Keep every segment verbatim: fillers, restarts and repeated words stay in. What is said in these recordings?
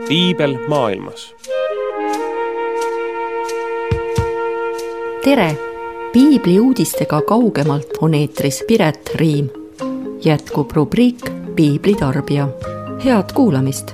piibel maailmas. Tere! Piibli uudistega kaugemalt on eetris Piret Riim. Jätkub rubriik Piibli tarbija. Head kuulamist!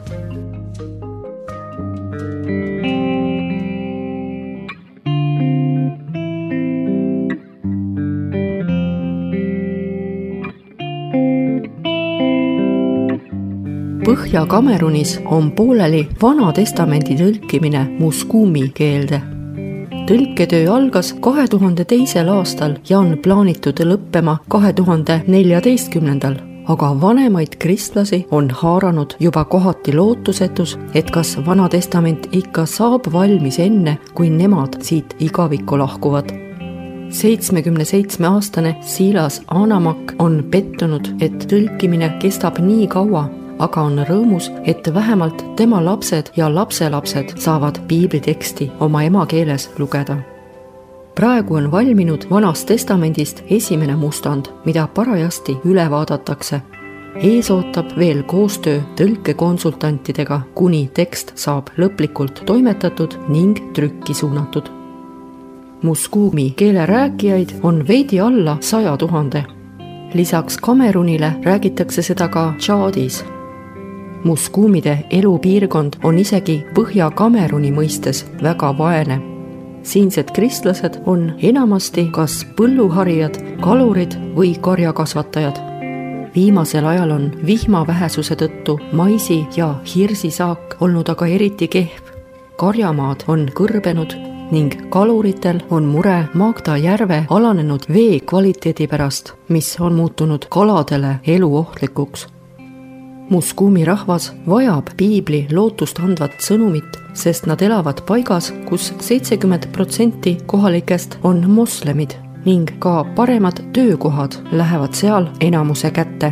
Põhja-Kamerunis on pooleli Vana Testamendi tõlkimine muskuumi keelde. Tõlketöö algas kahe tuhande teisel aastal ja on plaanitud lõppema kahe tuhande neljateistkümnendal, aga vanemaid kristlasi on haaranud juba kohati lootusetus, et kas Vana Testament ikka saab valmis enne, kui nemad siit igavikku lahkuvad. seitsmekümne seitsme aastane Silas Anamak on pettunud, et tõlkimine kestab nii kaua, aga on rõõmus, et vähemalt tema lapsed ja lapselapsed saavad piibliteksti oma emakeeles lugeda. Praegu on valminud Vanast Testamendist esimene mustand, mida parajasti üle vaadatakse. Ees ootab veel koostöö tõlkekonsultantidega, kuni tekst saab lõplikult toimetatud ning trükki suunatud. Muskuumi keele rääkijaid on veidi alla saja tuhande. Lisaks Kamerunile räägitakse seda ka Tšaadis. Muskuumide elupiirkond on isegi Põhja-Kameruni mõistes väga vaene. Siinsed kristlased on enamasti kas põlluharijad, kalurid või karjakasvatajad. Viimasel ajal on vihma vähesuse tõttu maisi ja hirsisaak olnud aga eriti kehv. Karjamaad on kõrbenud ning kaluritel on mure Magda järve alanenud vee kvaliteedi pärast, mis on muutunud kaladele eluohtlikuks. Muskuumi rahvas vajab piibli lootust andvat sõnumit, sest nad elavad paigas, kus seitsekümmend protsenti kohalikest on moslemid ning ka paremad töökohad lähevad seal enamuse kätte.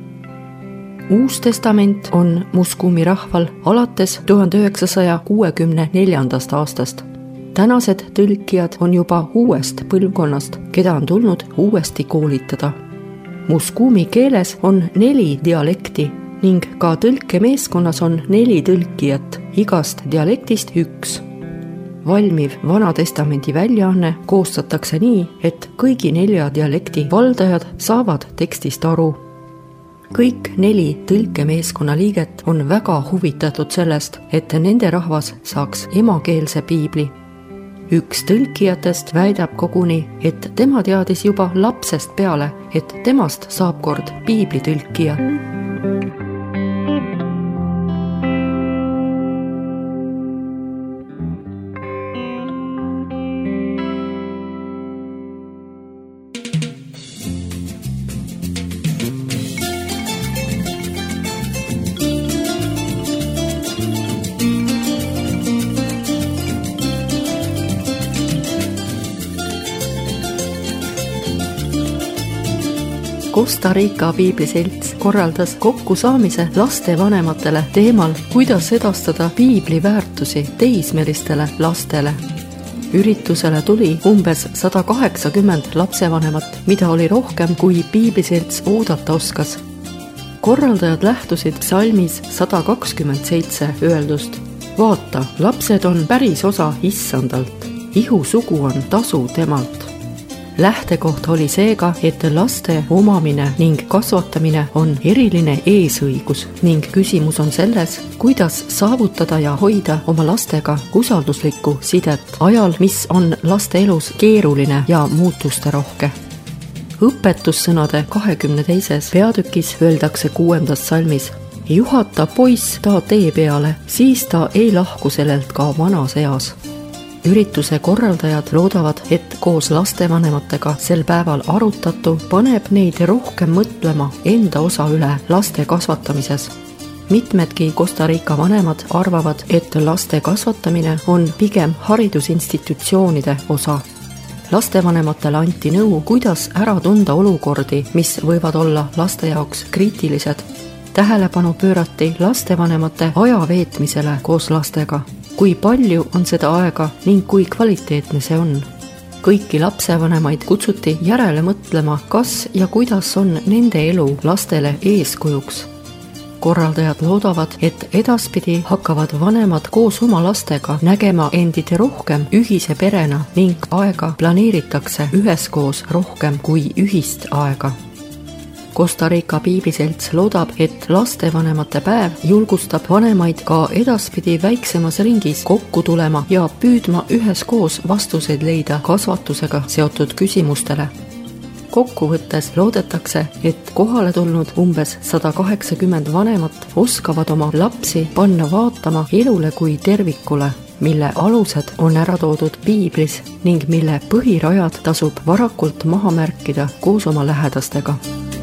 Uus testament on Muskuumi rahval alates tuhande üheksasaja kuuekümne neljandast aastast. Tänased tõlkijad on juba uuest põlvkonnast, keda on tulnud uuesti koolitada. Muskuumi keeles on neli dialekti ning ka tõlkemeeskonnas on neli tõlkijat, igast dialektist üks. Valmiv Vana Testamendi väljaanne koostatakse nii, et kõigi nelja dialekti valdajad saavad tekstist aru. Kõik neli tõlkemeeskonna liiget on väga huvitatud sellest, et nende rahvas saaks emakeelse piibli. Üks tõlkijatest väidab koguni, et tema teadis juba lapsest peale, et temast saab kord piiblitõlkija. Costa Rica piibliselts korraldas kokkusaamise lastevanematele teemal, kuidas edastada piibli väärtusi teismelistele lastele. Üritusele tuli umbes sada kaheksakümmend lapsevanemat, mida oli rohkem kui piibliselts oodata oskas. Korraldajad lähtusid salmis sada kakskümmend seitse öeldust. Vaata, lapsed on päris osa issandalt, ihusugu on tasu temalt. Lähtekoht oli seega, et laste omamine ning kasvatamine on eriline eesõigus ning küsimus on selles, kuidas saavutada ja hoida oma lastega usalduslikku sidet ajal, mis on laste elus keeruline ja muutuste rohke. Õpetussõnade kahekümne teises peatükis öeldakse kuuendas salmis: juhata poiss ta tee peale, siis ta ei lahku sellelt ka vanas eas. Ürituse korraldajad loodavad, et koos lastevanematega sel päeval arutatu paneb neid rohkem mõtlema enda osa üle laste kasvatamises. Mitmedki Costa Rica vanemad arvavad, et laste kasvatamine on pigem haridusinstitutsioonide osa. Lastevanematele anti nõu, kuidas ära tunda olukordi, mis võivad olla laste jaoks kriitilised. Tähelepanu pöörati lastevanemate aja veetmisele koos lastega. Kui palju on seda aega ning kui kvaliteetne see on. Kõiki lapsevanemaid kutsuti järele mõtlema, kas ja kuidas on nende elu lastele eeskujuks. korraldajad loodavad, et edaspidi hakkavad vanemad koos oma lastega nägema endid rohkem ühise perena ning aega planeeritakse üheskoos rohkem kui ühist aega. Costa Rica piibliselts loodab, et lastevanemate päev julgustab vanemaid ka edaspidi väiksemas ringis kokku tulema ja püüdma üheskoos vastuseid leida kasvatusega seotud küsimustele. Kokkuvõttes loodetakse, et kohale tulnud umbes sada kaheksakümmend vanemat oskavad oma lapsi panna vaatama elule kui tervikule, mille alused on ära toodud piiblis ning mille põhirajad tasub varakult maha märkida koos oma lähedastega.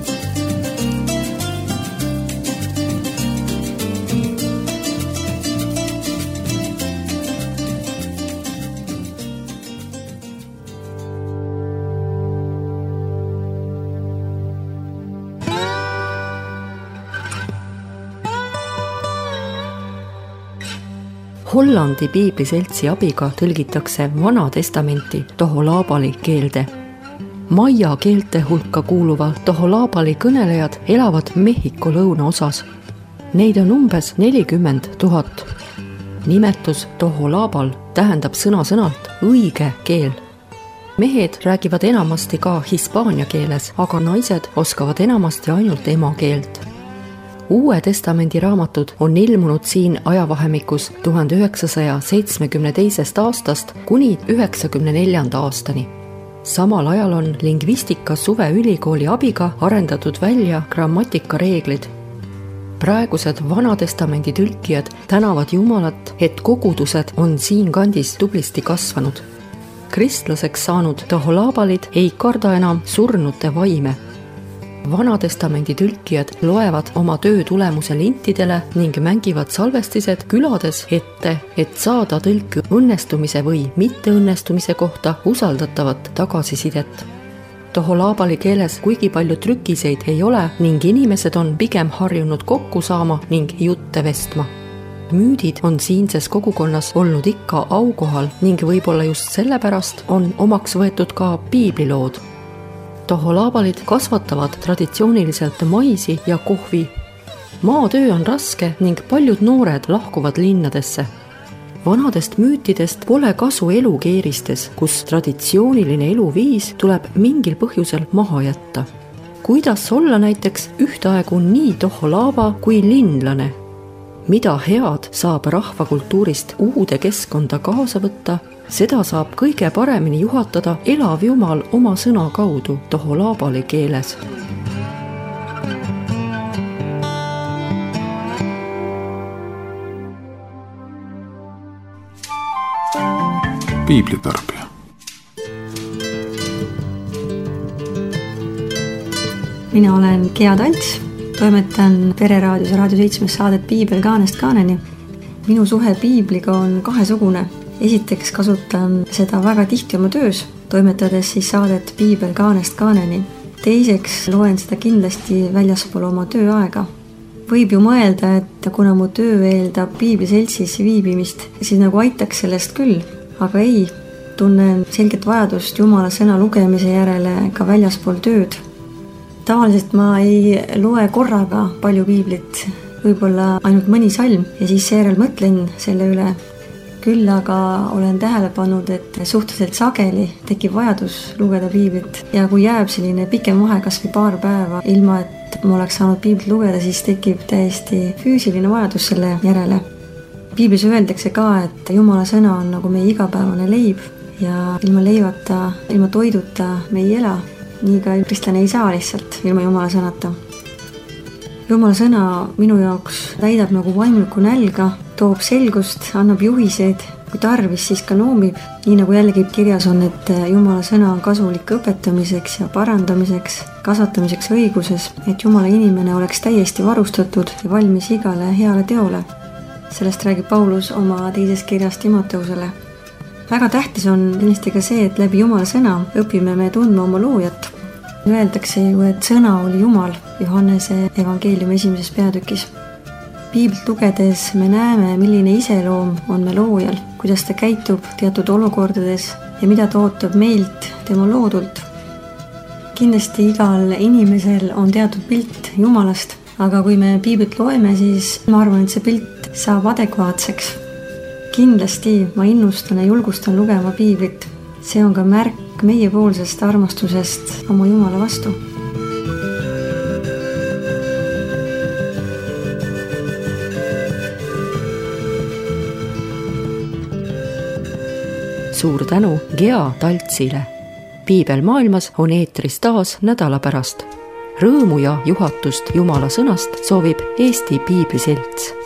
Hollandi piibliseltsi abiga tõlgitakse Vana Testamenti toholaabali keelde. Maia keelte hulka kuuluva toholaabali kõnelejad elavad Mehhiko lõunaosas. Neid on umbes nelikümmend tuhat. Nimetus toholaabal tähendab sõna-sõnalt õige keel. Mehed räägivad enamasti ka hispaania keeles, aga naised oskavad enamasti ainult ema keelt. Uue testamendi raamatud on ilmunud siin ajavahemikus tuhande üheksasaja seitsmekümne teisest aastast kuni üheksakümne neljanda aastani. Samal ajal on lingvistika suveülikooli abiga arendatud välja grammatikareeglid. Praegused Vana Testamendi tõlkijad tänavad Jumalat, et kogudused on siin kandis tublisti kasvanud. Kristlaseks saanud toholaabalid ei karda enam surnute vaime. Vana Testamendi tõlkijad loevad oma töö tulemuse lintidele ning mängivad salvestised külades ette, et saada tõlki õnnestumise või mitteõnnestumise kohta usaldatavat tagasisidet. Toholaabali keeles kuigi palju trükiseid ei ole ning inimesed on pigem harjunud kokku saama ning jutte vestma. Müüdid on siinses kogukonnas olnud ikka aukohal ning võib-olla just sellepärast on omaks võetud ka piiblilood. Toholaabalid kasvatavad traditsiooniliselt maisi ja kohvi. Maatöö on raske ning paljud noored lahkuvad linnadesse. Vanadest müütidest pole kasu elukeeristes, kus traditsiooniline eluviis tuleb mingil põhjusel maha jätta. Kuidas olla näiteks ühtaegu nii toholaaba kui linlane? Mida head saab rahvakultuurist uude keskkonda kaasa võtta, seda saab kõige paremini juhatada elav Jumal oma sõna kaudu toholaabali keeles. Piiblitarbija. Mina olen Gea Talts, toimetan Pereraadios ja Raadio seitsmes saadet Piibel kaanest kaaneni. Minu suhe piibliga on kahesugune. Esiteks kasutan seda väga tihti oma töös, toimetades siis saadet Piibel kaanest kaaneni. Teiseks loen seda kindlasti väljaspool oma tööaega. Võib ju mõelda, et kuna mu töö eeldab piibliseltsis viibimist, siis nagu aitaks sellest küll, aga ei, tunnen selget vajadust Jumala sõna lugemise järele ka väljaspool tööd. Tavaliselt ma ei loe korraga palju piiblit, võib-olla ainult mõni salm ja siis seejärel mõtlen selle üle. Küll aga olen tähele pannud, et suhteliselt sageli tekib vajadus lugeda piiblit ja kui jääb selline pikem vahe kas või paar päeva ilma, et ma oleks saanud piiblit lugeda, siis tekib täiesti füüsiline vajadus selle järele. Piiblis öeldakse ka, et Jumala sõna on nagu meie igapäevane leib ja ilma leivata, ilma toiduta me ei ela. Nii ka kristlane ei saa lihtsalt ilma Jumala sõnata. Jumala sõna minu jaoks täidab nagu vaimlikku nälga, toob selgust, annab juhiseid, kui tarvis, siis ka noomib. Nii nagu jällegi kirjas on, et Jumala sõna on kasulik õpetamiseks ja parandamiseks, kasvatamiseks õiguses, et Jumala inimene oleks täiesti varustatud ja valmis igale heale teole. Sellest räägib Paulus oma teises kirjas Timoteusele. Väga tähtis on kindlasti ka see, et läbi Jumala sõna õpime me tundma oma loojat. Öeldakse ju, et sõna oli Jumal Johannese evangeeliumi esimeses peatükis. Piiblit lugedes me näeme, milline iseloom on me loojal, kuidas ta käitub teatud olukordades ja mida ta ootab meilt tema loodult. Kindlasti igal inimesel on teatud pilt Jumalast aga kui me piiblit loeme, siis ma arvan, et see pilt saab adekvaatseks. Kindlasti ma innustan ja julgustan lugema piiblit. See on ka märk meiepoolsest armastusest oma Jumala vastu. Suur tänu Gea Taltsile. Piibel maailmas on eetris taas nädala pärast. Rõõmu ja juhatust Jumala sõnast soovib Eesti Piibliselts.